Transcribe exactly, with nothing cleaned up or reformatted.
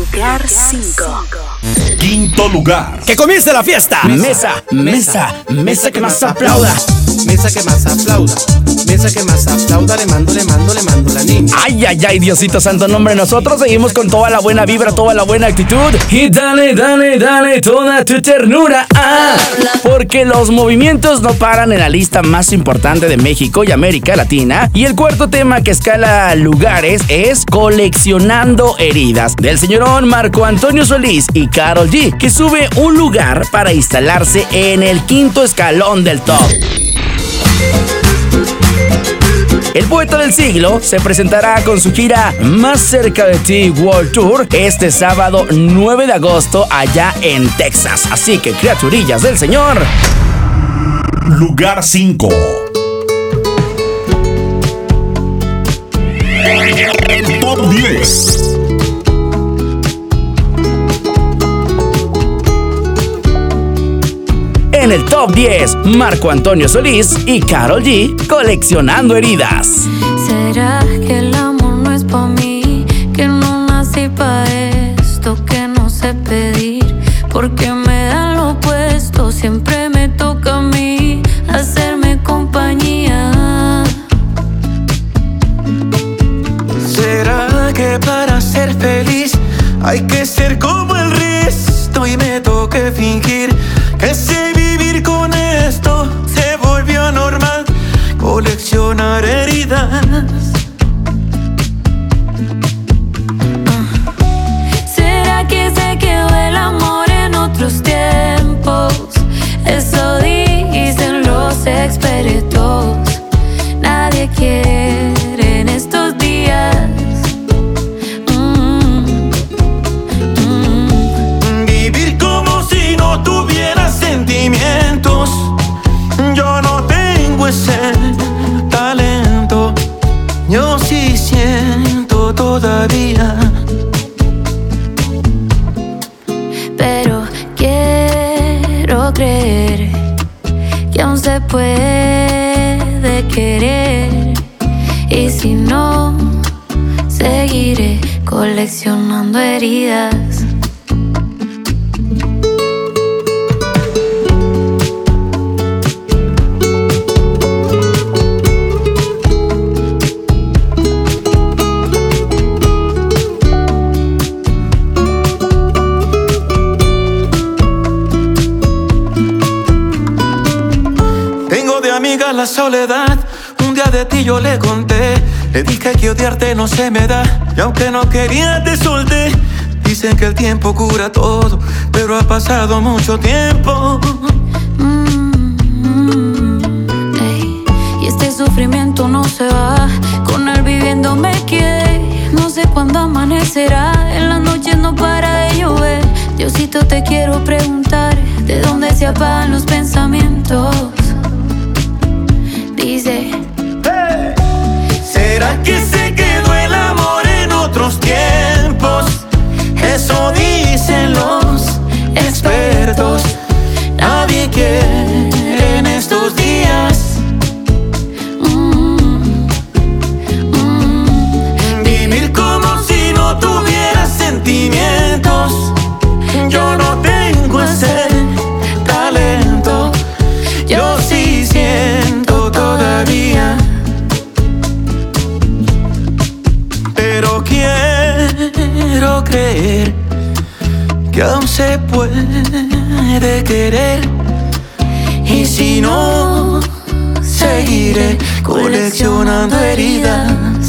Lugar cinco. Quinto lugar. ¡Que comience la fiesta! Mesa, mesa, mesa que más aplauda. Mesa que más aplauda. Mesa que más aplauda. Le mando, le mando, le mando la niña. Ay, ay, ay, Diosito santo nombre. Nosotros seguimos con toda la buena vibra, toda la buena actitud. Y dale, dale, dale toda tu ternura. Ah, porque los movimientos no paran en la lista más importante de México y América Latina. Y el cuarto tema que escala lugares es Coleccionando Heridas, del señorón Marco Antonio Solís y Karol G, que sube un lugar para instalarse en el quinto escalón del top. El poeta del siglo se presentará con su gira Más cerca de ti World Tour este sábado nueve de agosto allá en Texas. Así que, criaturillas del señor. Lugar cinco. El top diez. En el top diez, Marco Antonio Solís y Karol G, Coleccionando Heridas. ¿Será que el amor no es pa' mí? Que no nací pa' esto, que no sé pedir. Porque me dan lo opuesto, siempre me toca a mí hacerme compañía. ¿Será que para ser feliz hay que ser como el resto y me toque fingir que sé vivir con esto? Se volvió normal coleccionar heridas. ¿Será que se quedó el amor en otros tiempos? Eso dicen los expertos. Nadie quiere en estos días. Mm, mm. Vivir como si no tuviera sentimientos. Yo no tengo ese talento. Yo sí siento todavía. Pero quiero creer que aún se puede querer. Y si no, seguiré coleccionando heridas. La soledad, un día de ti yo le conté. Le dije que odiarte no se me da, y aunque no quería te solté. Dicen que el tiempo cura todo, pero ha pasado mucho tiempo. Mm-hmm. Ey, y este sufrimiento no se va, con él viviendo me quedé. No sé cuándo amanecerá, en las noches no para de llover. Diosito, te quiero preguntar, ¿de dónde se apagan los pensamientos? Dice, hey. ¿Será que se quedó el amor en otros tiempos? Eso dicen los expertos. Nadie quiere en estos días. Mm, mm. Vivir como si no tuviera sentimientos. Yo no tengo ese talento. Yo sí siento todavía. Pero quiero creer que aún se puede querer. Y si no, seguiré coleccionando heridas.